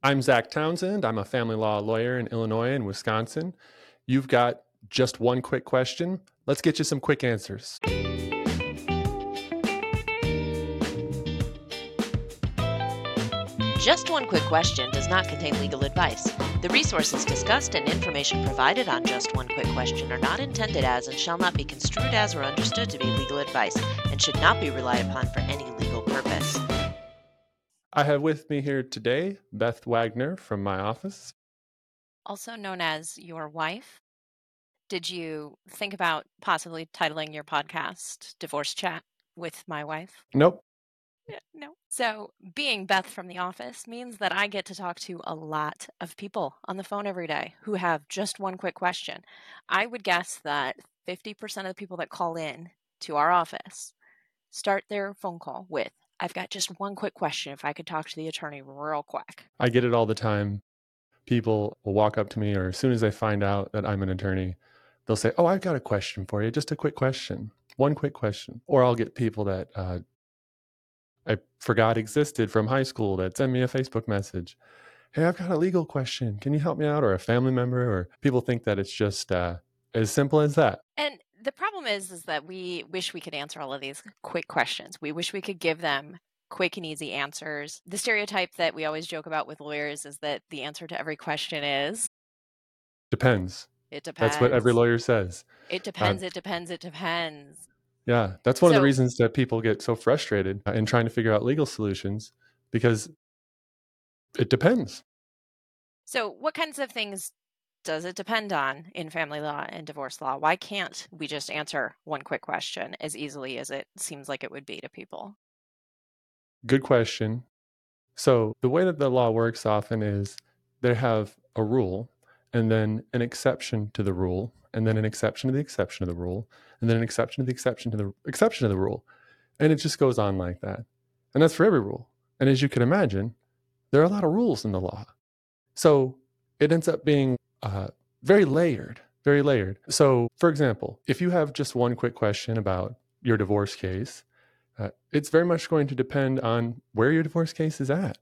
I'm Zach Townsend. I'm a family law lawyer in Illinois and Wisconsin. You've got just one quick question. Let's get you some quick answers. Just One Quick Question does not contain legal advice. The resources discussed and information provided on Just One Quick Question are not intended as and shall not be construed as or understood to be legal advice and should not be relied upon for any legal purpose. I have with me here today Beth Wagner from my office. Also known as your wife. Did you think about possibly titling your podcast Divorce Chat with My Wife? Nope. No. So, being Beth from The Office means that I get to talk to a lot of people on the phone every day who have just one quick question. I would guess that 50% of the people that call in to our office start their phone call with, I've got just one quick question if I could talk to the attorney real quick. I get it all the time. People will walk up to me, or as soon as they find out that I'm an attorney, they'll say, "Oh, I've got a question for you. Just a quick question. One quick question." Or I'll get people that I forgot existed from high school that send me a Facebook message. "Hey, I've got a legal question. Can you help me out?" Or a family member, or people think that it's just as simple as that. And the problem is that we wish we could answer all of these quick questions. We wish we could give them quick and easy answers. The stereotype that we always joke about with lawyers is that the answer to every question is, Depends. it That's what every depends. lawyer says. It depends, it depends, it depends. Yeah, that's one of the So- reasons that people get so frustrated in trying to figure out legal solutions, because it depends. So what kinds of things does it depend on in family law and divorce law? Why can't we just answer one quick question as easily as it seems like it would be to people? Good question. So the way that the law works often is they have a rule and then an exception to the rule, and then an exception to the exception of the rule, and then an exception to the exception to the exception of the rule. And it just goes on like that. And that's for every rule. And as you can imagine, there are a lot of rules in the law. So it ends up being very layered, very layered. So, for example, if you have just one quick question about your divorce case, it's very much going to depend on where your divorce case is at,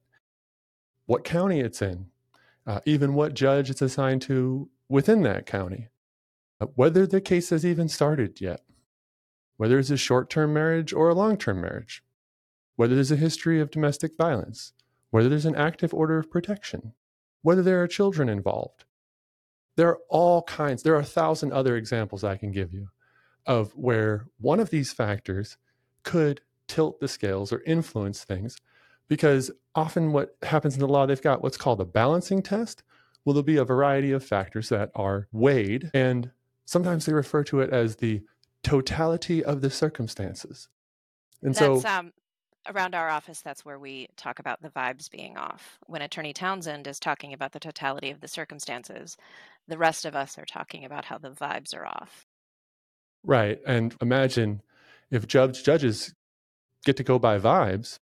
what county it's in, even what judge it's assigned to within that county, whether the case has even started yet, whether it's a short-term marriage or a long-term marriage, whether there's a history of domestic violence, whether there's an active order of protection, whether there are children involved. There are all kinds, there are 1,000 other examples I can give you of where one of these factors could tilt the scales or influence things, because often what happens in the law, they've got what's called a balancing test. Well, there'll be a variety of factors that are weighed, and sometimes they refer to it as the totality of the circumstances. And That's so around our office, that's where we talk about the vibes being off. When Attorney Townsend is talking about the totality of the circumstances, the rest of us are talking about how the vibes are off. right, and imagine if judges get to go by vibes.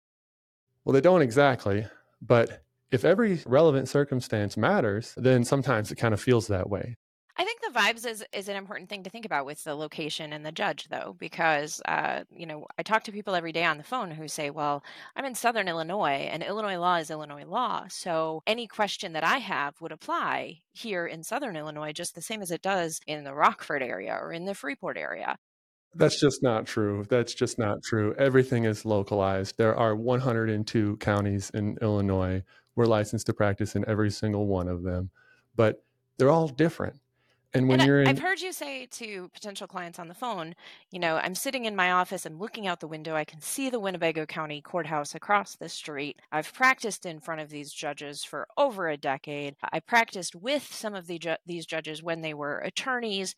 Well, they don't exactly, but if every relevant circumstance matters, then sometimes it kind of feels that way. I think the vibes is an important thing to think about with the location and the judge, though, because I talk to people every day on the phone who say, "Well, I'm in Southern Illinois, and Illinois law is Illinois law, so any question that I have would apply here in Southern Illinois just the same as it does in the Rockford area or in the Freeport area." That's just not true. That's just not true. Everything is localized. There are 102 counties in Illinois. We're licensed to practice in every single one of them, but they're all different. And when And you're I've in, heard you say to potential clients on the phone, I'm sitting in my office, I'm looking out the window, I can see the Winnebago County Courthouse across the street. I've practiced in front of these judges for over a decade. I practiced with some of these judges when they were attorneys.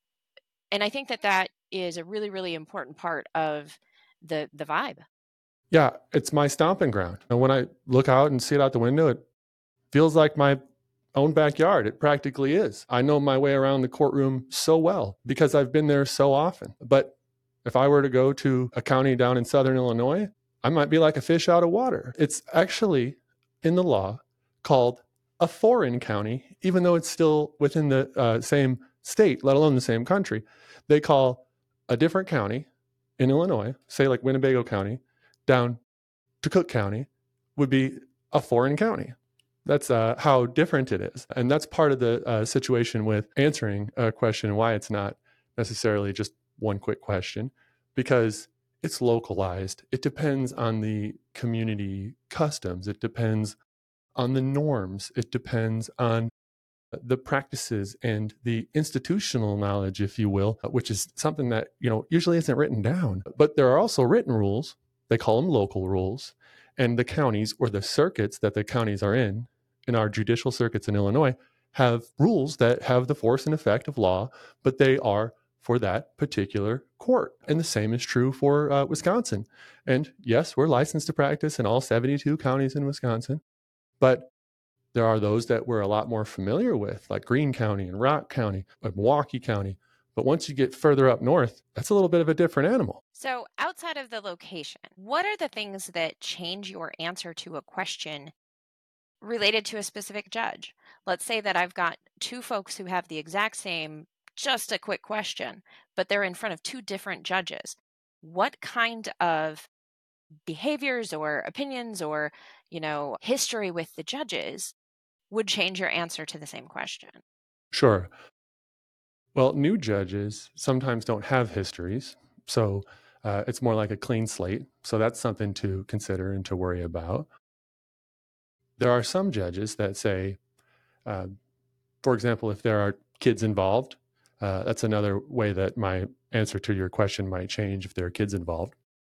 And I think that is a really, really important part of the vibe. yeah, it's my stomping ground. And when I look out and see it out the window, it feels like my own backyard. It practically is. I know my way around the courtroom so well because I've been there so often. But if I were to go to a county down in Southern Illinois, I might be like a fish out of water. It's actually in the law called a foreign county, even though it's still within the same state, let alone the same country. They call a different county in Illinois, say like Winnebago County, down to Cook County, would be a foreign county. That's how different it is. And that's part of the situation with answering a question and why it's not necessarily just one quick question, because it's localized. It depends on the community customs. It depends on the norms. It depends on the practices and the institutional knowledge, if you will, which is something that, usually isn't written down. But there are also written rules. They call them local rules. And the counties or the circuits that the counties are in our judicial circuits in Illinois, have rules that have the force and effect of law, but they are for that particular court. And the same is true for Wisconsin. And yes, we're licensed to practice in all 72 counties in Wisconsin, but there are those that we're a lot more familiar with, like Greene County and Rock County, like Milwaukee County. But once you get further up north, that's a little bit of a different animal. So, outside of the location, what are the things that change your answer to a question related to a specific judge? Let's say that I've got two folks who have the exact same, just a quick question, but they're in front of two different judges. What kind of behaviors or opinions or, history with the judges would change your answer to the same question? Sure. Well, new judges sometimes don't have histories. So it's more like a clean slate. So that's something to consider and to worry about. There are some judges that say, uh, for example, if there are kids involved, that's another way that my answer to your question might change if there are kids involved.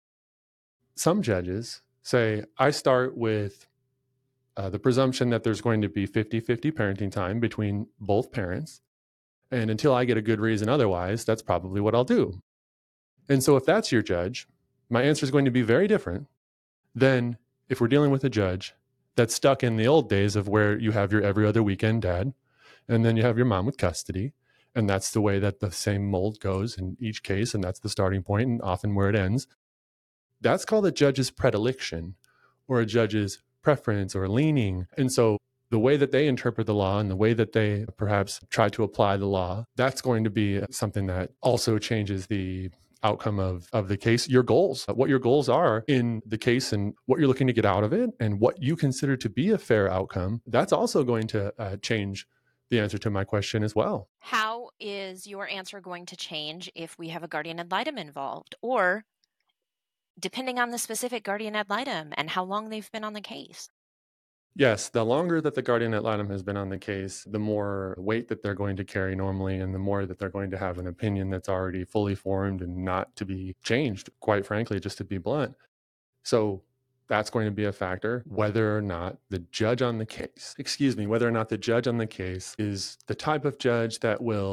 Some judges say, I start with the presumption that there's going to be 50-50 parenting time between both parents. And until I get a good reason otherwise, that's probably what I'll do. And so if that's your judge, my answer is going to be very different than if we're dealing with a judge that's stuck in the old days of where you have your every other weekend dad, and then you have your mom with custody. And that's the way that the same mold goes in each case. And that's the starting point and often where it ends. That's called a judge's predilection or a judge's preference or leaning. And so the way that they interpret the law and the way that they perhaps try to apply the law, that's going to be something that also changes the outcome of the case, your goals, what your goals are in the case and what you're looking to get out of it and what you consider to be a fair outcome. That's also going to change the answer to my question as well. How is your answer going to change if we have a guardian ad litem involved, or depending on the specific guardian ad litem and how long they've been on the case? Yes, the longer that the guardian ad litem has been on the case, the more weight that they're going to carry normally, and the more that they're going to have an opinion that's already fully formed and not to be changed, quite frankly, just to be blunt. So that's going to be a factor, whether or not the judge on the case, whether or not the judge on the case is the type of judge that will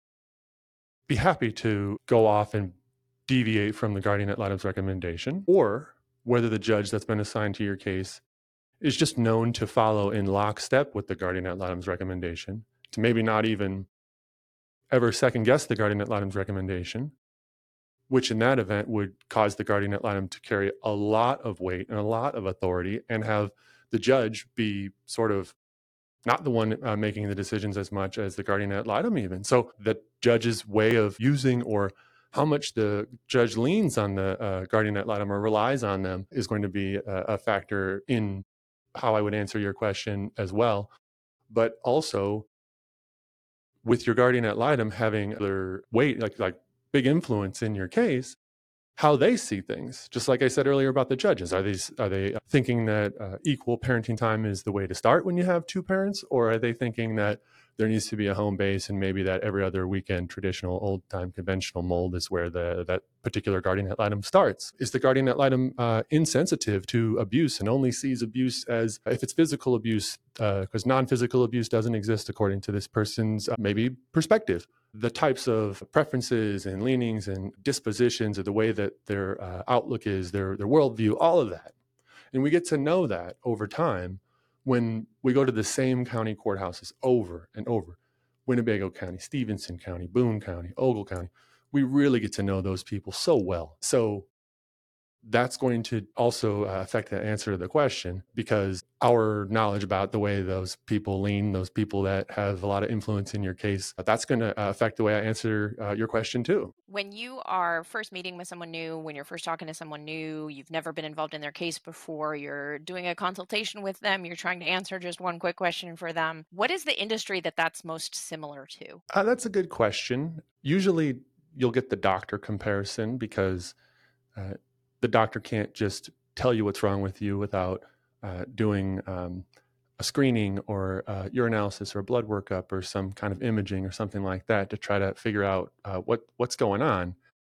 be happy to go off and deviate from the guardian ad litem's recommendation, or whether the judge that's been assigned to your case is just known to follow in lockstep with the guardian ad litem's recommendation, to maybe not even ever second guess the guardian ad litem's recommendation, which in that event would cause the guardian ad litem to carry a lot of weight and a lot of authority and have the judge be sort of not the one making the decisions as much as the guardian ad litem even. So the judge's way of using or how much the judge leans on the guardian ad litem or relies on them is going to be a factor in how I would answer your question as well. But also with your guardian ad litem having their weight, like big influence in your case, how they see things. Just like I said earlier about the judges, are they thinking that equal parenting time is the way to start when you have two parents, or are they thinking that there needs to be a home base and maybe that every other weekend traditional old time conventional mold is where that particular guardian ad litem starts? Is the guardian ad litem insensitive to abuse and only sees abuse as if it's physical abuse, because non-physical abuse doesn't exist according to this person's maybe perspective? The types of preferences and leanings and dispositions of the way that their outlook is, their worldview, all of that. And we get to know that over time when we go to the same county courthouses over and over. Winnebago County, Stevenson County, Boone County, Ogle County. We really get to know those people so well. So that's going to also affect the answer to the question, because our knowledge about the way those people lean, those people that have a lot of influence in your case, that's going to affect the way I answer your question too. When you are first meeting with someone new, when you're first talking to someone new, you've never been involved in their case before, you're doing a consultation with them, you're trying to answer just one quick question for them. What is the industry that that's most similar to? That's a good question. Usually you'll get the doctor comparison, because uh, the doctor can't just tell you what's wrong with you without doing a screening or urinalysis or a blood workup or some kind of imaging or something like that to try to figure out what's going on.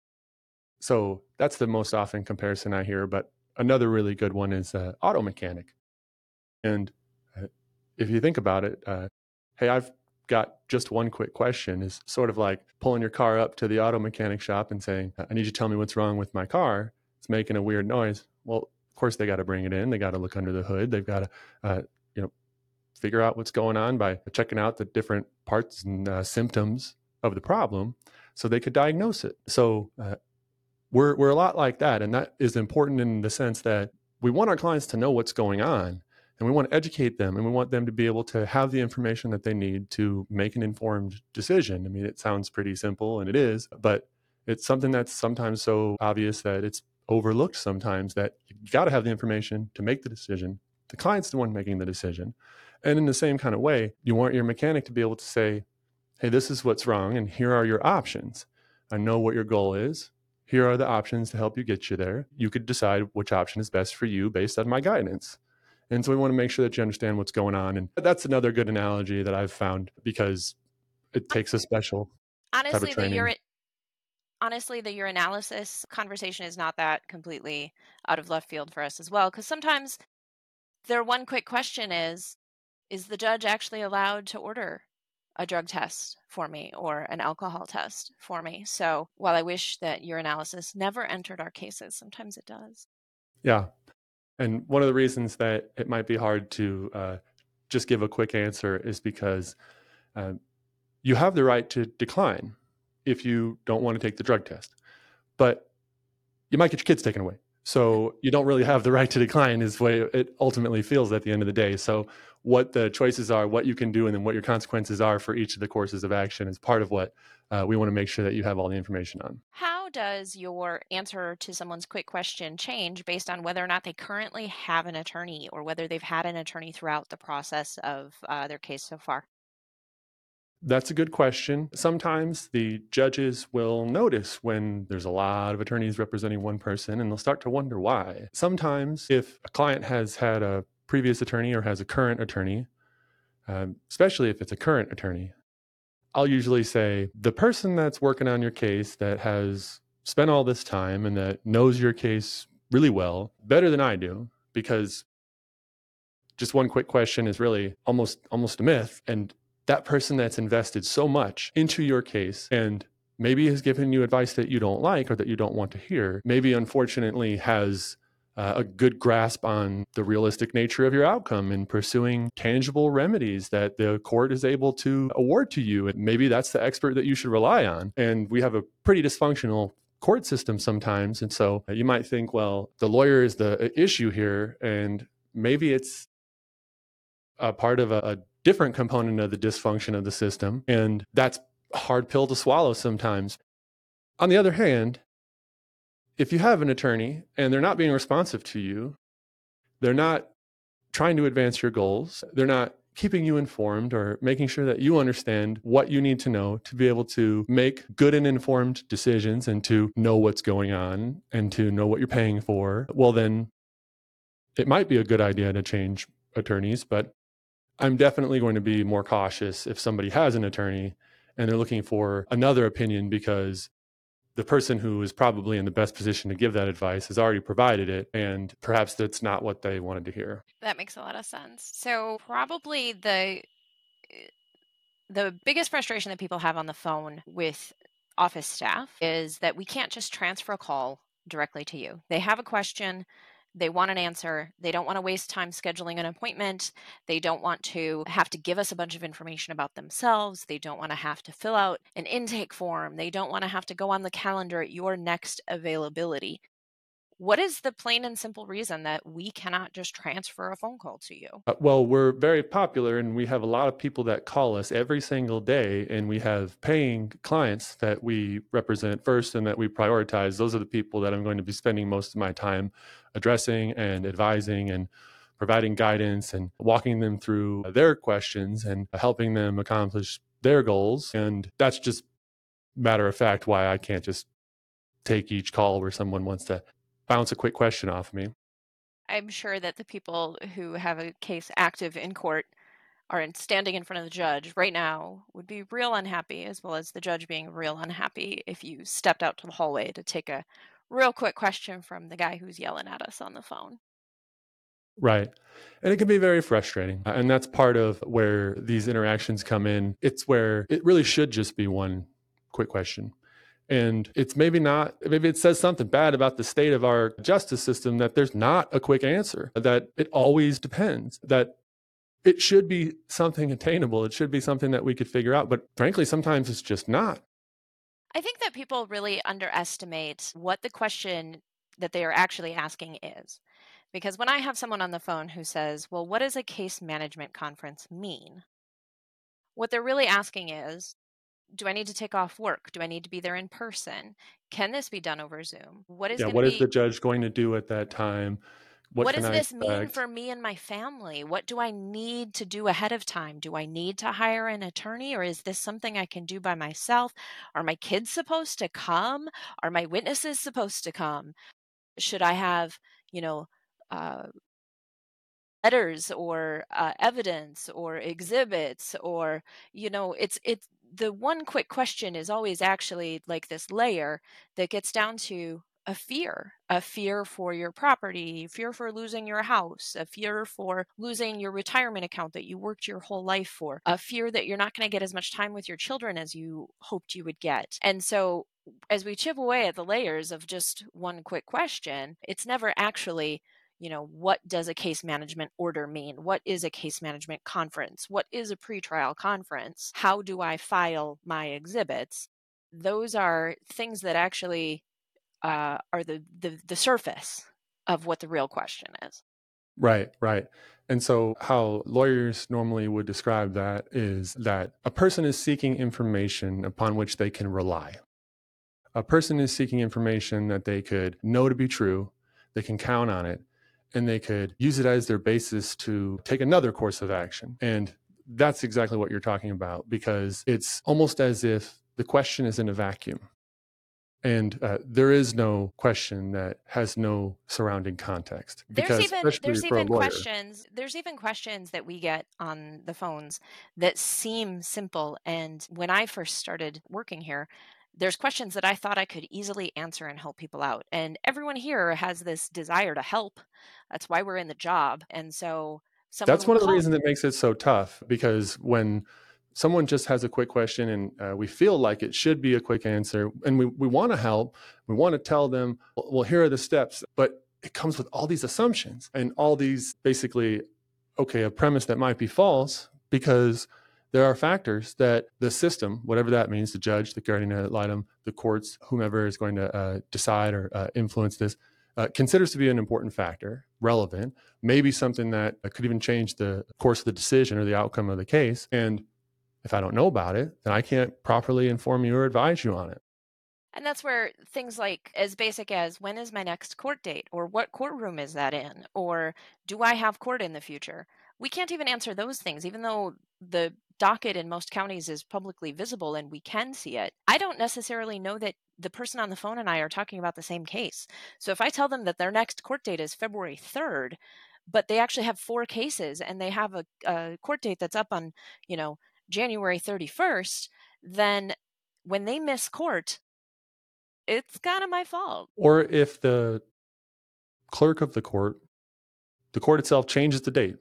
So that's the most often comparison I hear. But another really good one is auto mechanic. And if you think about it, hey, I've got just one quick question is sort of like pulling your car up to the auto mechanic shop and saying, I need you to tell me what's wrong with my car. It's making a weird noise. Well, of course, they got to bring it in. They got to look under the hood. They've got to, figure out what's going on by checking out the different parts and symptoms of the problem so they could diagnose it. So we're a lot like that. And that is important in the sense that we want our clients to know what's going on, and we want to educate them, and we want them to be able to have the information that they need to make an informed decision. I mean, it sounds pretty simple, and it is, but it's something that's sometimes so obvious that it's overlooked sometimes, that you got to have the information to make the decision. The client's the one making the decision. And in the same kind of way, you want your mechanic to be able to say, hey, this is what's wrong, and here are your options. I know what your goal is. Here are the options to help you get you there. You could decide which option is best for you based on my guidance. And so we want to make sure that you understand what's going on. And that's another good analogy that I've found, because it takes a special type of Honestly, training. the urinalysis conversation is not that completely out of left field for us as well, because sometimes their one quick question is the judge actually allowed to order a drug test for me or an alcohol test for me? So while I wish that urinalysis never entered our cases, sometimes it does. Yeah. And one of the reasons that it might be hard to just give a quick answer is because uh, you have the right to decline if you don't want to take the drug test, but you might get your kids taken away. So you don't really have the right to decline, is the way it ultimately feels at the end of the day. So what the choices are, what you can do, and then what your consequences are for each of the courses of action is part of what we want to make sure that you have all the information on. How does your answer to someone's quick question change based on whether or not they currently have an attorney or whether they've had an attorney throughout the process of their case so far? That's a good question. Sometimes the judges will notice when there's a lot of attorneys representing one person, and they'll start to wonder why. Sometimes, if a client has had a previous attorney or has a current attorney, especially if it's a current attorney, I'll usually say the person that's working on your case, that has spent all this time and that knows your case really well, better than I do, because just one quick question is really almost a myth. And that person that's invested so much into your case and maybe has given you advice that you don't like or that you don't want to hear, maybe unfortunately has a good grasp on the realistic nature of your outcome and pursuing tangible remedies that the court is able to award to you. And maybe that's the expert that you should rely on. And we have a pretty dysfunctional court system sometimes. And so you might think, well, the lawyer is the issue here, and maybe it's a part of a different component of the dysfunction of the system. And that's a hard pill to swallow sometimes. On the other hand, if you have an attorney and they're not being responsive to you, they're not trying to advance your goals, they're not keeping you informed or making sure that you understand what you need to know to be able to make good and informed decisions and to know what's going on and to know what you're paying for, well, then it might be a good idea to change attorneys. But I'm definitely going to be more cautious if somebody has an attorney and they're looking for another opinion, because the person who is probably in the best position to give that advice has already provided it, and perhaps that's not what they wanted to hear. That makes a lot of sense. So probably the biggest frustration that people have on the phone with office staff is that we can't just transfer a call directly to you. They have a question, they want an answer, they don't want to waste time scheduling an appointment, they don't want to have to give us a bunch of information about themselves, they don't want to have to fill out an intake form, they don't want to have to go on the calendar at your next availability. What is the plain and simple reason that we cannot just transfer a phone call to you? Well, we're very popular and we have a lot of people that call us every single day, and we have paying clients that we represent first and that we prioritize. Those are the people that I'm going to be spending most of my time addressing and advising and providing guidance and walking them through their questions and helping them accomplish their goals. And that's just matter of fact why I can't just take each call where someone wants to bounce a quick question off me. I'm sure that the people who have a case active in court are standing in front of the judge right now would be real unhappy, as well as the judge being real unhappy if you stepped out to the hallway to take a real quick question from the guy who's yelling at us on the phone. Right. And it can be very frustrating. And that's part of where these interactions come in. It's where it really should just be one quick question. And it's maybe not, maybe it says something bad about the state of our justice system that there's not a quick answer, that it always depends, that it should be something attainable. It should be something that we could figure out. But frankly, sometimes it's just not. I think that people really underestimate what the question that they are actually asking is. Because when I have someone on the phone who says, well, what does a case management conference mean? What they're really asking is, do I need to take off work? Do I need to be there in person? Can this be done over Zoom? What is Yeah. going to What is the be judge going to do at that time? What What can does I this mean expect? for me and my family? What do I need to do ahead of time? Do I need to hire an attorney, or is this something I can do by myself? Are my kids supposed to come? Are my witnesses supposed to come? Should I have, you know, uh, letters or evidence or exhibits, or it's the one quick question is always actually like this layer that gets down to a fear for your property, fear for losing your house, a fear for losing your retirement account that you worked your whole life for, a fear that you're not going to get as much time with your children as you hoped you would get. And so as we chip away at the layers of just one quick question, it's never actually, what does a case management order mean? What is a case management conference? What is a pretrial conference? How do I file my exhibits? Those are things that actually are the surface of what the real question is. Right, right. And so, how lawyers normally would describe that is that a person is seeking information upon which they can rely. A person is seeking information that they could know to be true, they can count on it, and they could use it as their basis to take another course of action. And that's exactly what you're talking about, because it's almost as if the question is in a vacuum. And there is no question that has no surrounding context, There's because even especially there's for a even lawyer. questions there's even questions that we get on the phones that seem simple, and when I first started working here, there's questions that I thought I could easily answer and help people out. And everyone here has this desire to help. That's why we're in the job. And so someone That's will one of the call. reasons that makes it so tough, because when someone just has a quick question and we feel like it should be a quick answer and we want to help, we want to tell them, well, here are the steps, but it comes with all these assumptions and all these basically, okay, a premise that might be false, because there are factors that the system, whatever that means, the judge, the guardian ad litem, the courts, whomever is going to decide or influence this, considers to be an important factor, relevant, maybe something that could even change the course of the decision or the outcome of the case. And if I don't know about it, then I can't properly inform you or advise you on it. And that's where things like as basic as when is my next court date, or what courtroom is that in, or do I have court in the future? We can't even answer those things, even though the docket in most counties is publicly visible and we can see it. I don't necessarily know that the person on the phone and I are talking about the same case. So if I tell them that their next court date is February 3rd, but they actually have 4 cases and they have a court date that's up on, January 31st, then when they miss court, it's kind of my fault. Or if the clerk of the court itself changes the date,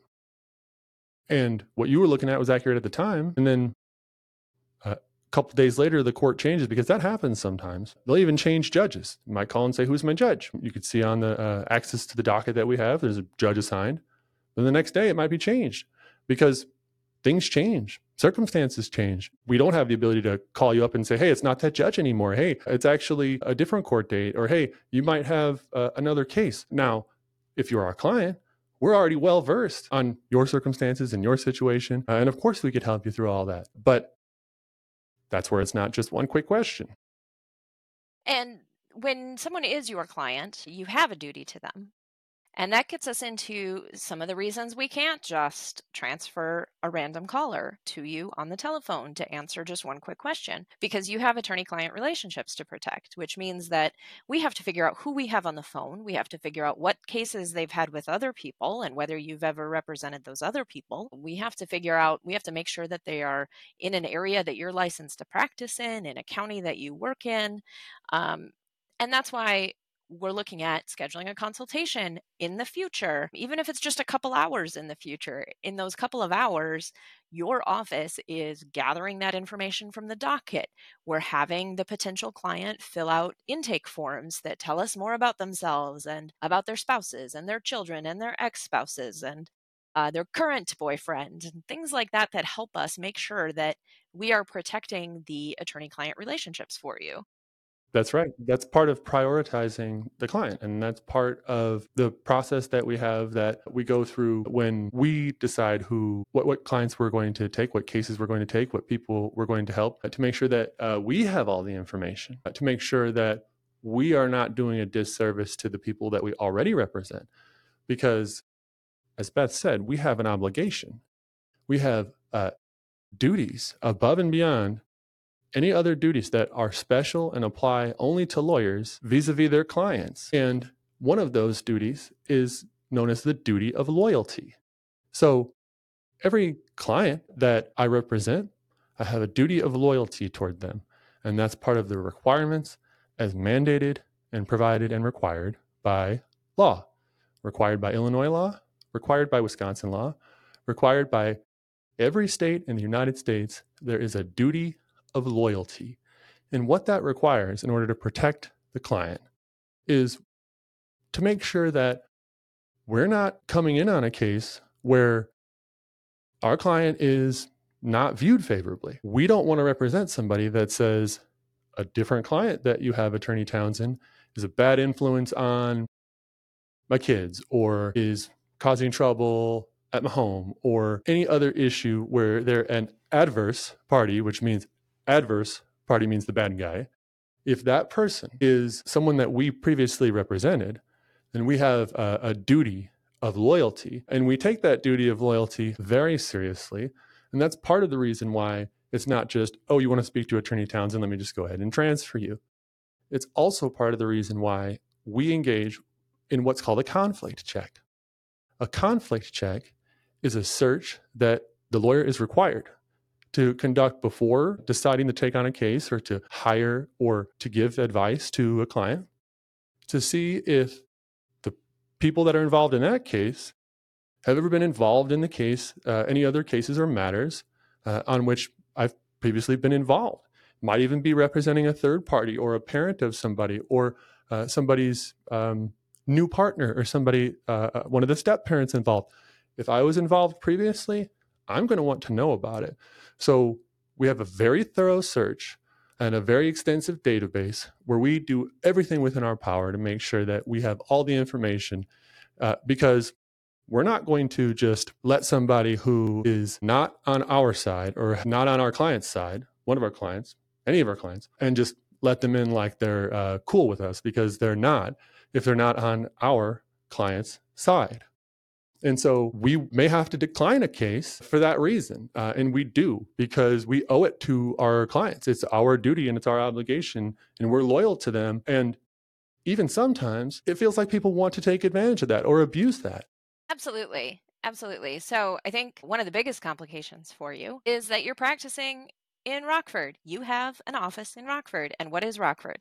and what you were looking at was accurate at the time, and then a couple days later the court changes, because that happens sometimes. They'll even change judges. You might call and say, who's my judge? You could see on the access to the docket that we have, there's a judge assigned. Then the next day it might be changed, because things change. circumstances change. We don't have the ability to call you up and say, hey, it's not that judge anymore. Hey, it's actually a different court date. Or, hey, you might have another case. Now, if you're our client, we're already well versed on your circumstances and your situation. And of course, we could help you through all that. But that's where it's not just one quick question. And when someone is your client, you have a duty to them. And that gets us into some of the reasons we can't just transfer a random caller to you on the telephone to answer just one quick question, because you have attorney client relationships to protect, which means that we have to figure out who we have on the phone. We have to figure out what cases they've had with other people and whether you've ever represented those other people. We have to make sure that they are in an area that you're licensed to practice in a county that you work in. And that's why we're looking at scheduling a consultation in the future, even if it's just a couple hours in the future. In those couple of hours, your office is gathering that information from the docket. We're having the potential client fill out intake forms that tell us more about themselves and about their spouses and their children and their ex-spouses and their current boyfriend and things like that that help us make sure that we are protecting the attorney-client relationships for you. That's right. That's part of prioritizing the client. And that's part of the process that we have that we go through when we decide what clients we're going to take, what cases we're going to take, what people we're going to help, to make sure that we have all the information, to make sure that we are not doing a disservice to the people that we already represent. Because, as Beth said, we have an obligation. We have duties above and beyond any other duties that are special and apply only to lawyers vis-a-vis their clients. And one of those duties is known as the duty of loyalty. So every client that I represent, I have a duty of loyalty toward them. And that's part of the requirements as mandated and provided and required by law, required by Illinois law, required by Wisconsin law, required by every state in the United States. There is a duty of loyalty. And what that requires in order to protect the client is to make sure that we're not coming in on a case where our client is not viewed favorably. We don't want to represent somebody that says a different client that you have, Attorney Townsend, is a bad influence on my kids or is causing trouble at my home or any other issue where they're an adverse party, which means adverse party means the bad guy. If that person is someone that we previously represented, then we have a duty of loyalty. And we take that duty of loyalty very seriously. And that's part of the reason why it's not just, oh, you want to speak to Attorney Townsend, let me just go ahead and transfer you. It's also part of the reason why we engage in what's called a conflict check. A conflict check is a search that the lawyer is required to conduct before deciding to take on a case or to hire or to give advice to a client, to see if the people that are involved in that case have ever been involved in the case, any other cases or matters on which I've previously been involved. Might even be representing a third party or a parent of somebody or somebody's new partner or somebody, one of the step parents involved. If I was involved previously, I'm going to want to know about it. So we have a very thorough search and a very extensive database where we do everything within our power to make sure that we have all the information, because we're not going to just let somebody who is not on our side or not on our client's side, one of our clients, any of our clients, and just let them in like they're cool with us, because they're not if they're not on our client's side. And so we may have to decline a case for that reason. And we do, because we owe it to our clients. It's our duty and it's our obligation, and we're loyal to them. And even sometimes it feels like people want to take advantage of that or abuse that. Absolutely. Absolutely. So I think one of the biggest complications for you is that you're practicing in Rockford. You have an office in Rockford. And what is Rockford?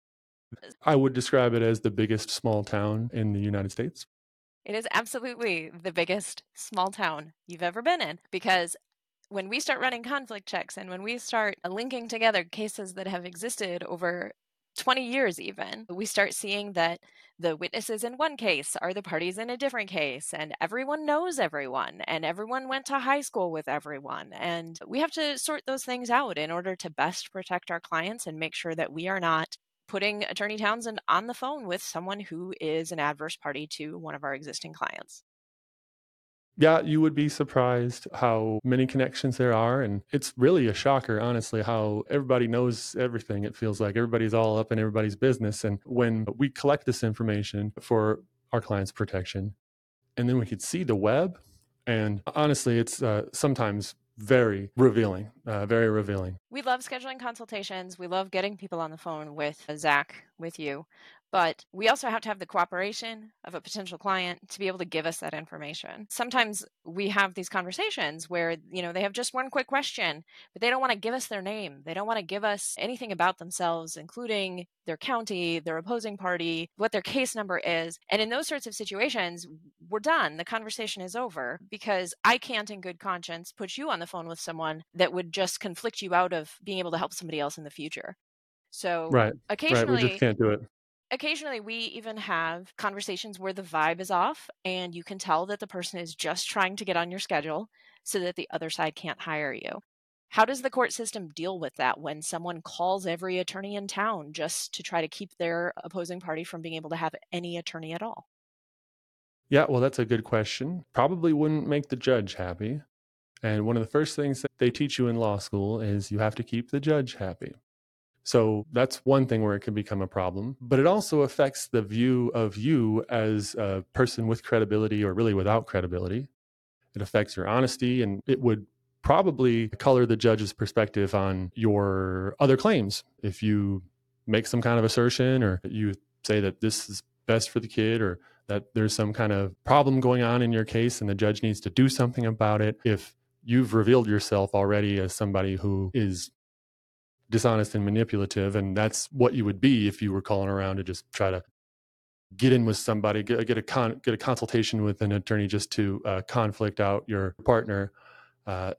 I would describe it as the biggest small town in the United States. It is absolutely the biggest small town you've ever been in, because when we start running conflict checks and when we start linking together cases that have existed over 20 years even, we start seeing that the witnesses in one case are the parties in a different case, and everyone knows everyone, and everyone went to high school with everyone. And we have to sort those things out in order to best protect our clients and make sure that we are not putting Attorney Townsend on the phone with someone who is an adverse party to one of our existing clients. Yeah, you would be surprised how many connections there are. And it's really a shocker, honestly, how everybody knows everything. It feels like everybody's all up in everybody's business. And when we collect this information for our clients' protection, and then we could see the web, and honestly, it's sometimes very revealing, very revealing. We love scheduling consultations. We love getting people on the phone with Zach, with you. But we also have to have the cooperation of a potential client to be able to give us that information. Sometimes we have these conversations where, they have just one quick question, but they don't want to give us their name. They don't want to give us anything about themselves, including their county, their opposing party, what their case number is. And in those sorts of situations, we're done. The conversation is over because I can't, in good conscience, put you on the phone with someone that would just conflict you out of being able to help somebody else in the future. So Right, right. We just occasionally, can't do it. occasionally we even have conversations where the vibe is off and you can tell that the person is just trying to get on your schedule so that the other side can't hire you. How does the court system deal with that when someone calls every attorney in town just to try to keep their opposing party from being able to have any attorney at all? Yeah, well, that's a good question. Probably wouldn't make the judge happy. And one of the first things that they teach you in law school is you have to keep the judge happy. So that's one thing where it can become a problem, but it also affects the view of you as a person with credibility or really without credibility. It affects your honesty, and it would probably color the judge's perspective on your other claims. If you make some kind of assertion or you say that this is best for the kid or that there's some kind of problem going on in your case and the judge needs to do something about it, if you've revealed yourself already as somebody who is dishonest and manipulative, and that's what you would be if you were calling around to just try to get in with somebody, get a consultation with an attorney just to conflict out your partner. Uh,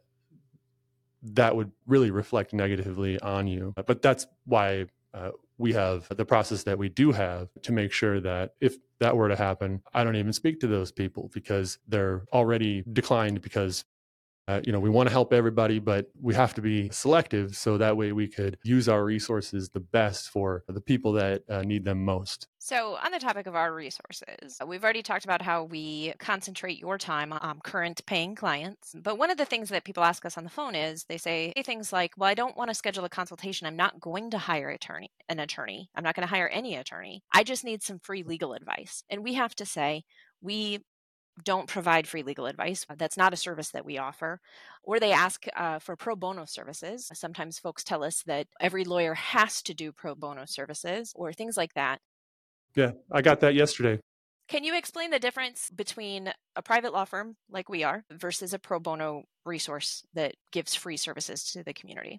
that would really reflect negatively on you. But that's why we have the process that we do have to make sure that if that were to happen, I don't even speak to those people because they're already declined because we want to help everybody, but we have to be selective so that way we could use our resources the best for the people that need them most. So, on the topic of our resources, we've already talked about how we concentrate your time on current paying clients. But one of the things that people ask us on the phone is they say things like, well, I don't want to schedule a consultation. I'm not going to hire an attorney. I'm not going to hire any attorney. I just need some free legal advice. And we have to say, we don't provide free legal advice. That's not a service that we offer. Or they ask for pro bono services. Sometimes folks tell us that every lawyer has to do pro bono services or things like that. Yeah, I got that yesterday. Can you explain the difference between a private law firm like we are versus a pro bono resource that gives free services to the community?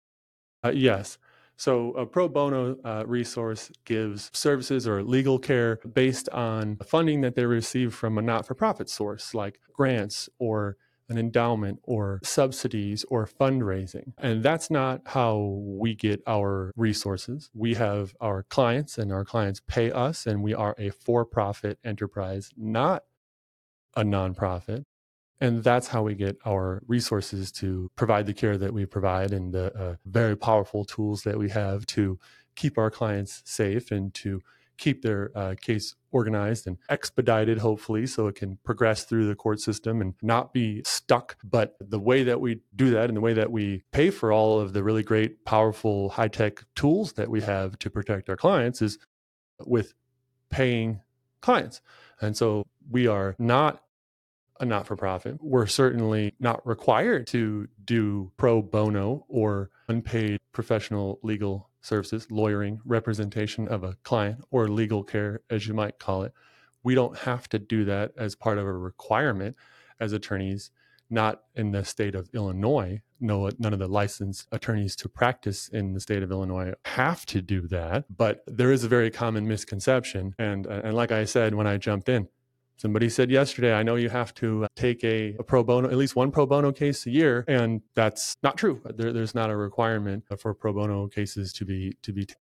Yes. So a pro bono resource gives services or legal care based on funding that they receive from a not-for-profit source like grants or an endowment or subsidies or fundraising. And that's not how we get our resources. We have our clients and our clients pay us, and we are a for-profit enterprise, not a nonprofit. And that's how we get our resources to provide the care that we provide and the very powerful tools that we have to keep our clients safe and to keep their case organized and expedited, hopefully, so it can progress through the court system and not be stuck. But the way that we do that and the way that we pay for all of the really great, powerful, high-tech tools that we have to protect our clients is with paying clients. And so we are not a not-for-profit. We're certainly not required to do pro bono or unpaid professional legal services, lawyering, representation of a client, or legal care, as you might call it. We don't have to do that as part of a requirement as attorneys, not in the state of Illinois. No, none of the licensed attorneys to practice in the state of Illinois have to do that. But there is a very common misconception. And like I said, when I jumped in, somebody said yesterday, I know you have to take a pro bono, at least one pro bono case a year, and that's not true. There's not a requirement for pro bono cases to be.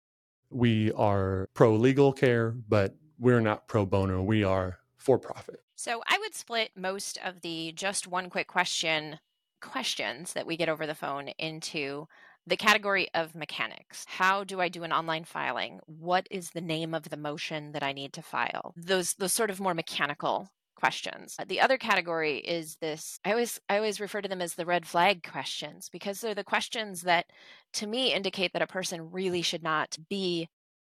we are pro legal care, but we're not pro bono. We are for profit. So I would split most of the just one quick question questions that we get over the phone into the category of mechanics. How do I do an online filing? What is the name of the motion that I need to file? Those sort of more mechanical questions. The other category is this, I always refer to them as the red flag questions, because they're the questions that to me indicate that a person really should not be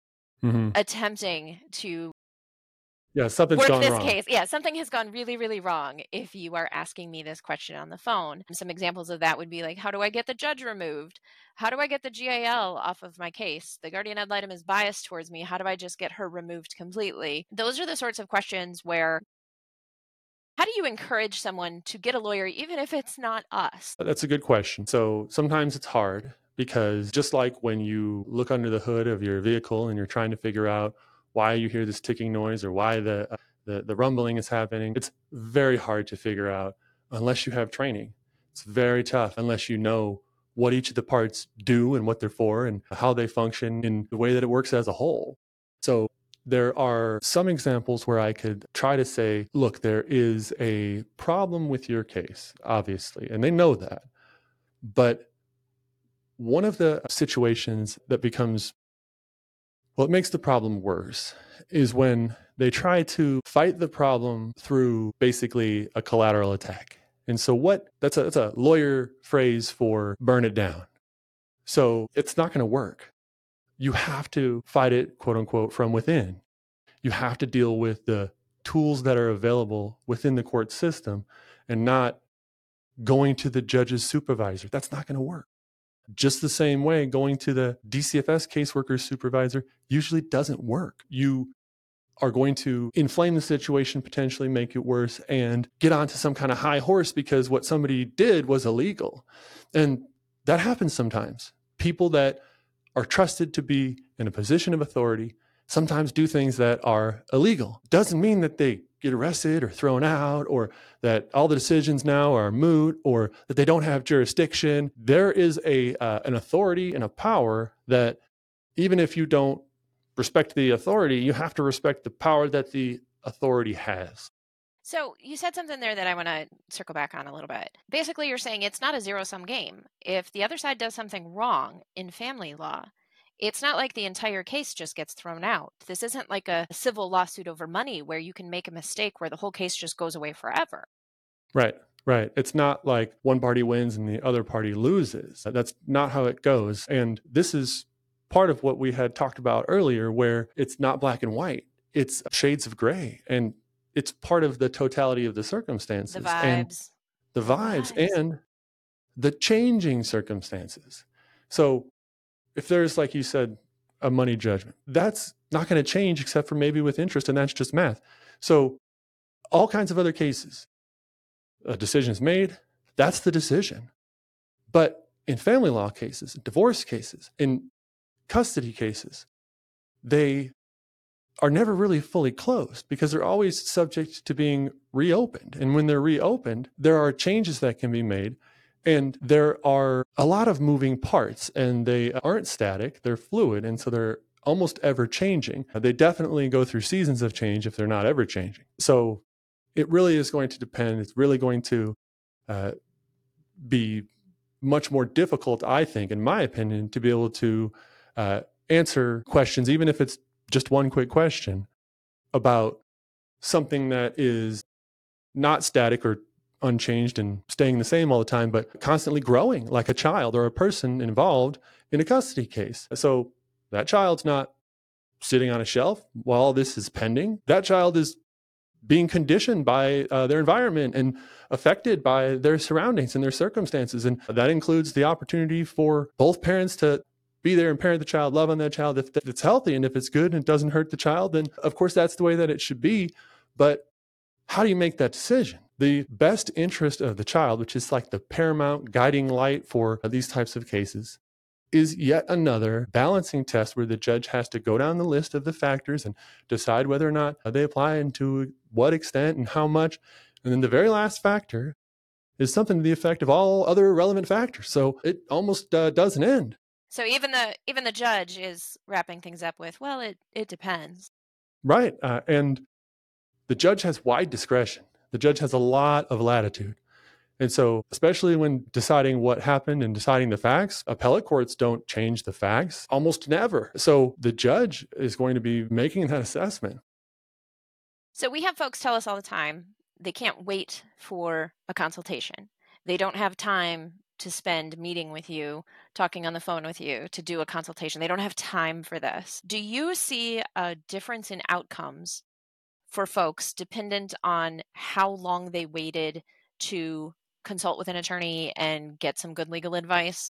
attempting to something's work gone this wrong. case. Yeah, something has gone really, really wrong if you are asking me this question on the phone. Some examples of that would be like, how do I get the judge removed? How do I get the GAL off of my case? The guardian ad litem is biased towards me. How do I just get her removed completely? Those are the sorts of questions where, how do you encourage someone to get a lawyer even if it's not us? That's a good question. So sometimes it's hard because just like when you look under the hood of your vehicle and you're trying to figure out why you hear this ticking noise or why the rumbling is happening, it's very hard to figure out unless you have training. It's very tough unless you know what each of the parts do and what they're for and how they function in the way that it works as a whole. So there are some examples where I could try to say, look, there is a problem with your case, obviously, and they know that. But one of the situations that becomes, well, it makes the problem worse is when they try to fight the problem through basically a collateral attack. And so that's a lawyer phrase for burn it down. So it's not going to work. You have to fight it, quote unquote, from within. You have to deal with the tools that are available within the court system and not going to the judge's supervisor. That's not going to work. Just the same way, going to the DCFS caseworker supervisor usually doesn't work. You are going to inflame the situation, potentially make it worse, and get onto some kind of high horse because what somebody did was illegal. And that happens sometimes. People that are trusted to be in a position of authority sometimes do things that are illegal. Doesn't mean that they get arrested or thrown out or that all the decisions now are moot or that they don't have jurisdiction. There is an authority and a power that even if you don't respect the authority, you have to respect the power that the authority has. So you said something there that I want to circle back on a little bit. Basically, you're saying it's not a zero-sum game. If the other side does something wrong in family law, it's not like the entire case just gets thrown out. This isn't like a civil lawsuit over money where you can make a mistake where the whole case just goes away forever. Right. It's not like one party wins and the other party loses. That's not how it goes. And this is part of what we had talked about earlier, where it's not black and white. It's shades of gray. And it's part of the totality of the circumstances. The vibes. And the changing circumstances. So if there's, like you said, a money judgment, that's not going to change except for maybe with interest, and that's just math. So all kinds of other cases, a decision is made, that's the decision. But in family law cases, divorce cases, in custody cases, they are never really fully closed because they're always subject to being reopened. And when they're reopened, there are changes that can be made. And there are a lot of moving parts, and they aren't static, they're fluid, and so they're almost ever changing. They definitely go through seasons of change if they're not ever changing. So it really is going to depend. It's really going to be much more difficult, I think, in my opinion, to be able to answer questions, even if it's just one quick question about something that is not static or unchanged and staying the same all the time, but constantly growing like a child or a person involved in a custody case. So that child's not sitting on a shelf while this is pending. That child is being conditioned by their environment and affected by their surroundings and their circumstances. And that includes the opportunity for both parents to be there and parent the child, love on that child if it's healthy and if it's good and it doesn't hurt the child, then of course that's the way that it should be. But how do you make that decision? The best interest of the child, which is like the paramount guiding light for these types of cases, is yet another balancing test where the judge has to go down the list of the factors and decide whether or not they apply and to what extent and how much. And then the very last factor is something to the effect of all other relevant factors. So it almost doesn't end. So even the judge is wrapping things up with, well, it depends. Right. And the judge has wide discretion. The judge has a lot of latitude. And so, especially when deciding what happened and deciding the facts, appellate courts don't change the facts almost never. So the judge is going to be making that assessment. So we have folks tell us all the time they can't wait for a consultation. They don't have time to spend meeting with you, talking on the phone with you to do a consultation. They don't have time for this. Do you see a difference in outcomes for folks dependent on how long they waited to consult with an attorney and get some good legal advice?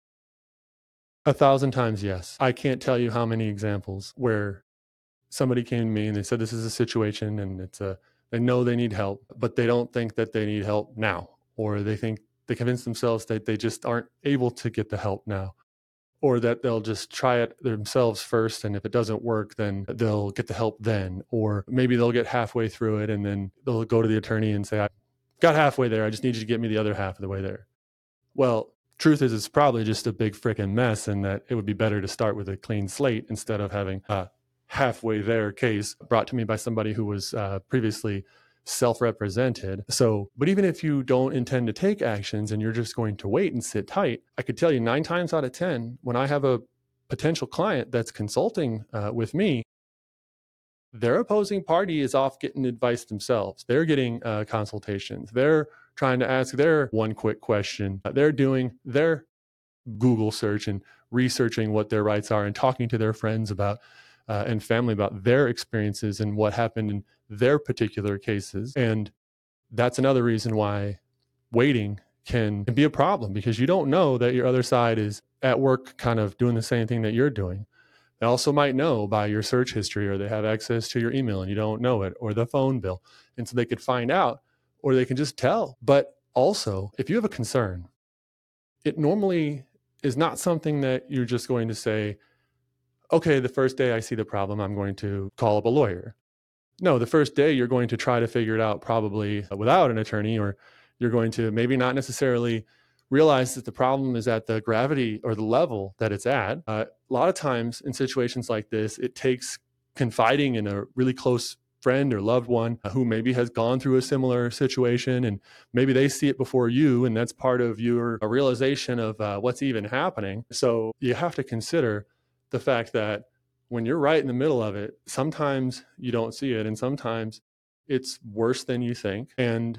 1,000 times yes. I can't tell you how many examples where somebody came to me and they said, this is a situation and they know they need help, but they don't think that they need help now. Or they think they convince themselves that they just aren't able to get the help now. Or that they'll just try it themselves first. And if it doesn't work, then they'll get the help then. Or maybe they'll get halfway through it and then they'll go to the attorney and say, I got halfway there. I just need you to get me the other half of the way there. Well, truth is, it's probably just a big freaking mess, and that it would be better to start with a clean slate instead of having a halfway there case brought to me by somebody who was previously self-represented. So, but even if you don't intend to take actions and you're just going to wait and sit tight, I could tell you 9 times out of 10, when I have a potential client that's consulting with me, their opposing party is off getting advice themselves. They're getting consultations. They're trying to ask their one quick question. They're doing their Google search and researching what their rights are and talking to their friends about and family about their experiences and what happened in their particular cases. And that's another reason why waiting can be a problem, because you don't know that your other side is at work kind of doing the same thing that you're doing. They also might know by your search history, or they have access to your email and you don't know it, or the phone bill. And so they could find out, or they can just tell. But also, if you have a concern, it normally is not something that you're just going to say, okay, the first day I see the problem, I'm going to call up a lawyer. No, the first day you're going to try to figure it out probably without an attorney, or you're going to maybe not necessarily realize that the problem is at the gravity or the level that it's at. A lot of times in situations like this, it takes confiding in a really close friend or loved one who maybe has gone through a similar situation, and maybe they see it before you, and that's part of your realization of what's even happening. So you have to consider the fact that when you're right in the middle of it, sometimes you don't see it, and sometimes it's worse than you think. And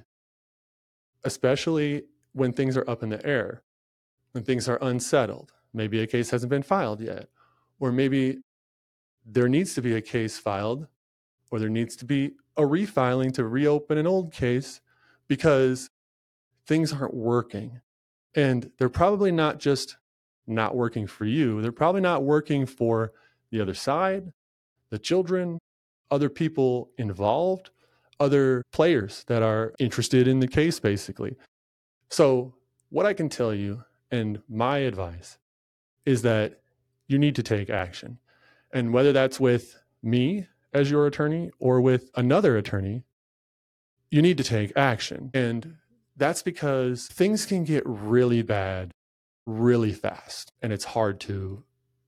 especially when things are up in the air, when things are unsettled, maybe a case hasn't been filed yet, or maybe there needs to be a case filed, or there needs to be a refiling to reopen an old case because things aren't working. And they're probably not just not working for you, they're probably not working for the other side, the children, other people involved, other players that are interested in the case, basically. So, what I can tell you, and my advice, is that you need to take action. And whether that's with me as your attorney or with another attorney, you need to take action. And that's because things can get really bad really fast. And it's hard to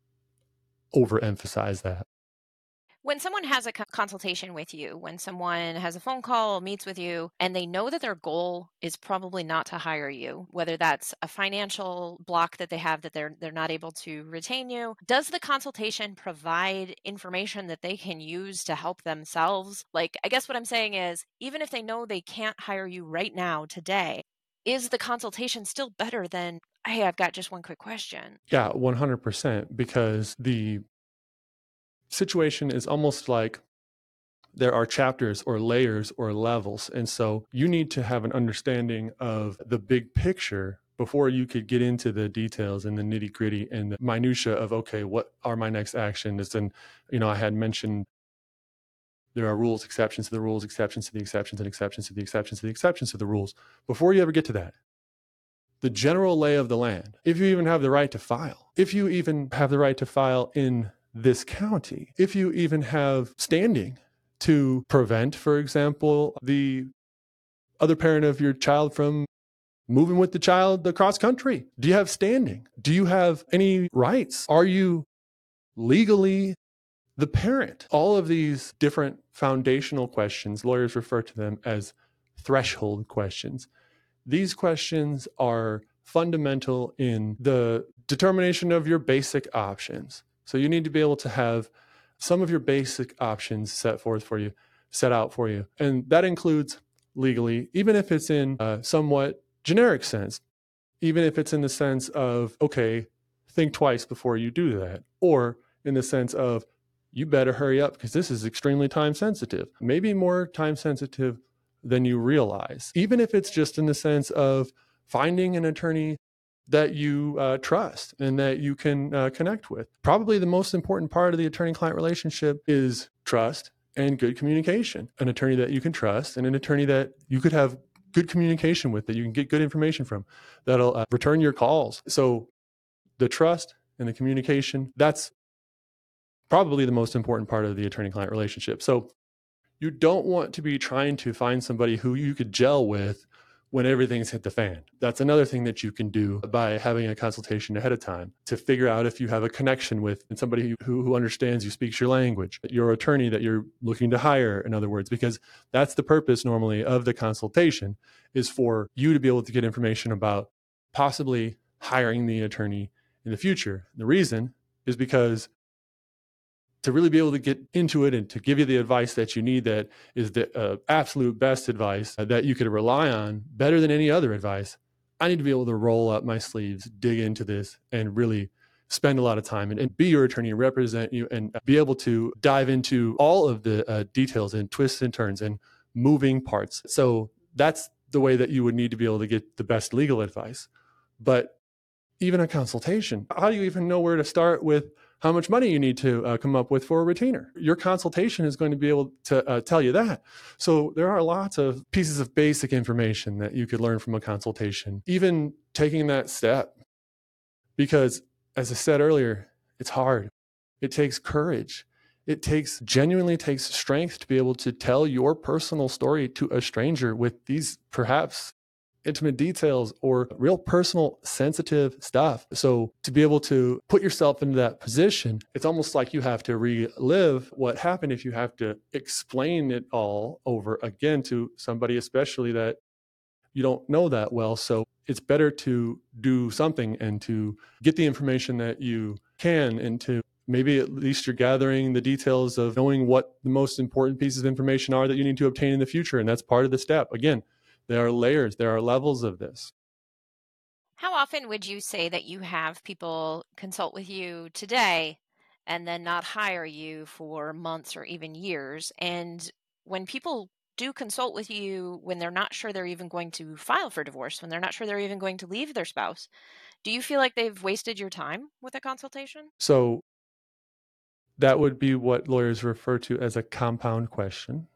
overemphasize that. When someone has a consultation with you, when someone has a phone call, meets with you, and they know that their goal is probably not to hire you, whether that's a financial block that they have that they're not able to retain you, does the consultation provide information that they can use to help themselves? Like, I guess what I'm saying is, even if they know they can't hire you right now today, is the consultation still better than, hey, I've got just one quick question? Yeah, 100%. Because the situation is almost like there are chapters or layers or levels. And so you need to have an understanding of the big picture before you could get into the details and the nitty gritty and the minutia of, okay, what are my next actions? And, I had mentioned there are rules, exceptions to the rules, exceptions to the exceptions, and exceptions to the exceptions to the exceptions to the rules. Before you ever get to that, the general lay of the land, if you even have the right to file, if you even have the right to file in this county, if you even have standing to prevent, for example, the other parent of your child from moving with the child across country? Do you have standing? Do you have any rights? Are you legally the parent? All of these different foundational questions, lawyers refer to them as threshold questions. These questions are fundamental in the determination of your basic options. So you need to be able to have some of your basic options set out for you. And that includes legally, even if it's in a somewhat generic sense, even if it's in the sense of, okay, think twice before you do that, or in the sense of, you better hurry up because this is extremely time sensitive, maybe more time sensitive than you realize. Even if it's just in the sense of finding an attorney that you trust and that you can connect with. Probably the most important part of the attorney-client relationship is trust and good communication. An attorney that you can trust and an attorney that you could have good communication with, that you can get good information from, that'll return your calls. So the trust and the communication, that's probably the most important part of the attorney-client relationship. So you don't want to be trying to find somebody who you could gel with when everything's hit the fan. That's another thing that you can do by having a consultation ahead of time to figure out if you have a connection with somebody who understands you, speaks your language, your attorney that you're looking to hire, in other words, because that's the purpose normally of the consultation, is for you to be able to get information about possibly hiring the attorney in the future. The reason is because to really be able to get into it and to give you the advice that you need, that is the absolute best advice that you could rely on, better than any other advice, I need to be able to roll up my sleeves, dig into this, and really spend a lot of time and be your attorney, represent you, and be able to dive into all of the details and twists and turns and moving parts. So that's the way that you would need to be able to get the best legal advice. But even a consultation, how do you even know where to start with how much money you need to come up with for a retainer? Your consultation is going to be able to tell you that. So there are lots of pieces of basic information that you could learn from a consultation, even taking that step. Because as I said earlier, it's hard. It takes courage. It genuinely takes strength to be able to tell your personal story to a stranger with these perhaps intimate details or real personal sensitive stuff. So to be able to put yourself into that position, it's almost like you have to relive what happened if you have to explain it all over again to somebody, especially that you don't know that well. So it's better to do something and to get the information that you can, and to maybe at least you're gathering the details of knowing what the most important pieces of information are that you need to obtain in the future. And that's part of the step. Again, there are layers, there are levels of this. How often would you say that you have people consult with you today and then not hire you for months or even years? And when people do consult with you when they're not sure they're even going to file for divorce, when they're not sure they're even going to leave their spouse, do you feel like they've wasted your time with a consultation? So that would be what lawyers refer to as a compound question.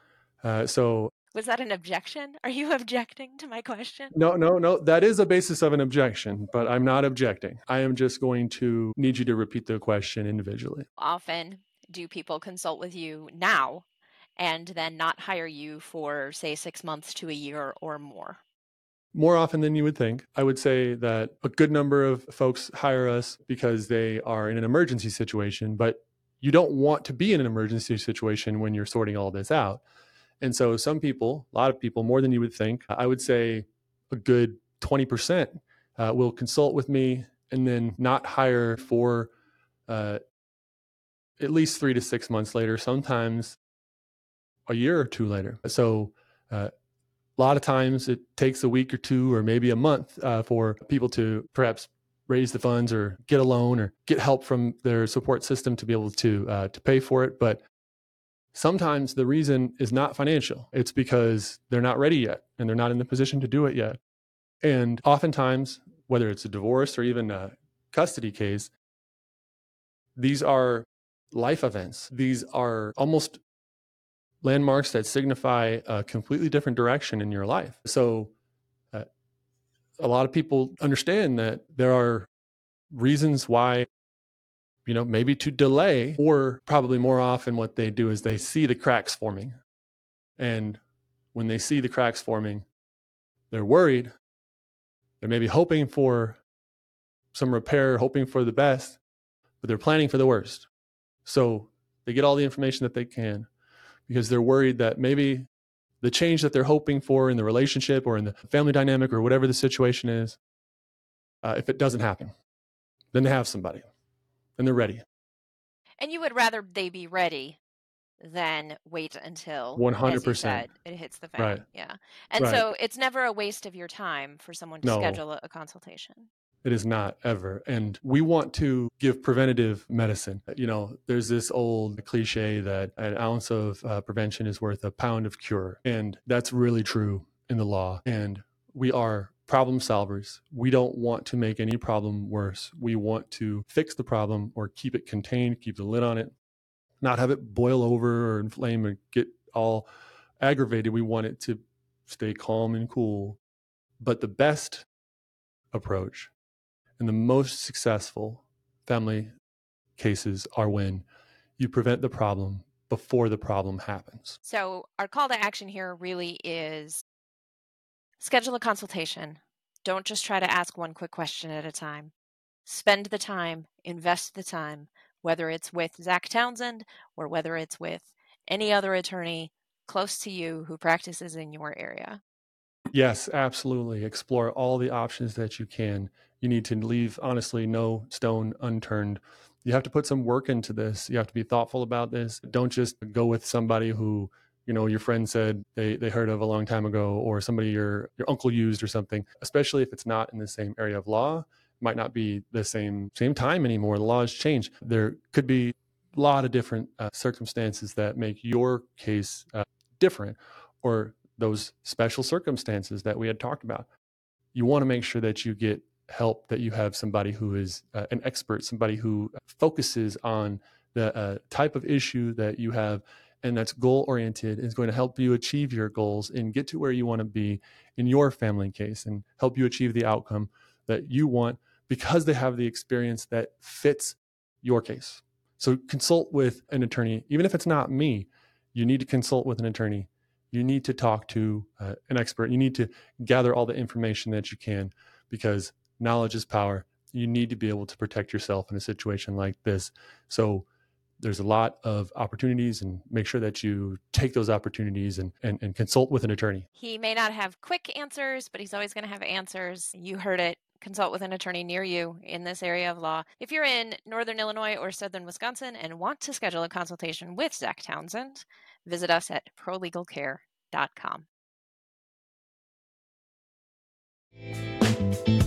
So Was that an objection? Are you objecting to my question? No. That is a basis of an objection, but I'm not objecting. I am just going to need you to repeat the question individually. Often do people consult with you now and then not hire you for, say, 6 months to a year or more? More often than you would think. I would say that a good number of folks hire us because they are in an emergency situation, but you don't want to be in an emergency situation when you're sorting all this out. And so some people, a lot of people, more than you would think, I would say a good 20% will consult with me and then not hire for at least 3 to 6 months later, sometimes a year or two later. So a lot of times it takes a week or two or maybe a month for people to perhaps raise the funds or get a loan or get help from their support system to be able to pay for it. But sometimes the reason is not financial. It's because they're not ready yet and they're not in the position to do it yet. And oftentimes, whether it's a divorce or even a custody case, these are life events. These are almost landmarks that signify a completely different direction in your life. So a lot of people understand that there are reasons why, maybe to delay, or probably more often what they do is they see the cracks forming. And when they see the cracks forming, they're worried They're maybe hoping for some repair, hoping for the best, but they're planning for the worst. So they get all the information that they can because they're worried that maybe the change that they're hoping for in the relationship or in the family dynamic or whatever the situation is, if it doesn't happen, then they have somebody and they're ready. And you would rather they be ready than wait until, as you 100%. said, it hits the fan. Right. Yeah. And Right. so it's never a waste of your time for someone to No. schedule a consultation. It is not, ever. And we want to give preventative medicine. You know, there's this old cliche that an ounce of prevention is worth a pound of cure. And that's really true in the law. And we are problem solvers. We don't want to make any problem worse. We want to fix the problem or keep it contained, keep the lid on it, not have it boil over or inflame and get all aggravated. We want it to stay calm and cool. But the best approach and the most successful family cases are when you prevent the problem before the problem happens. So our call to action here really is schedule a consultation. Don't just try to ask one quick question at a time. Spend the time, invest the time, whether it's with Zach Townsend or whether it's with any other attorney close to you who practices in your area. Yes, absolutely. Explore all the options that you can. You need to leave, honestly, no stone unturned. You have to put some work into this. You have to be thoughtful about this. Don't just go with somebody who, you know, your friend said they heard of a long time ago, or somebody your uncle used or something, especially if it's not in the same area of law. It might not be the same time anymore. The law has changed. There could be a lot of different circumstances that make your case different, or those special circumstances that we had talked about. You want to make sure that you get help, that you have somebody who is an expert, somebody who focuses on the type of issue that you have and that's goal oriented, is going to help you achieve your goals and get to where you want to be in your family case and help you achieve the outcome that you want because they have the experience that fits your case. So consult with an attorney. Even if it's not me, you need to consult with an attorney. You need to talk to an expert. You need to gather all the information that you can, because knowledge is power. You need to be able to protect yourself in a situation like this. So there's a lot of opportunities, and make sure that you take those opportunities and consult with an attorney. He may not have quick answers, but he's always going to have answers. You heard it. Consult with an attorney near you in this area of law. If you're in Northern Illinois or Southern Wisconsin and want to schedule a consultation with Zach Townsend, visit us at prolegalcare.com.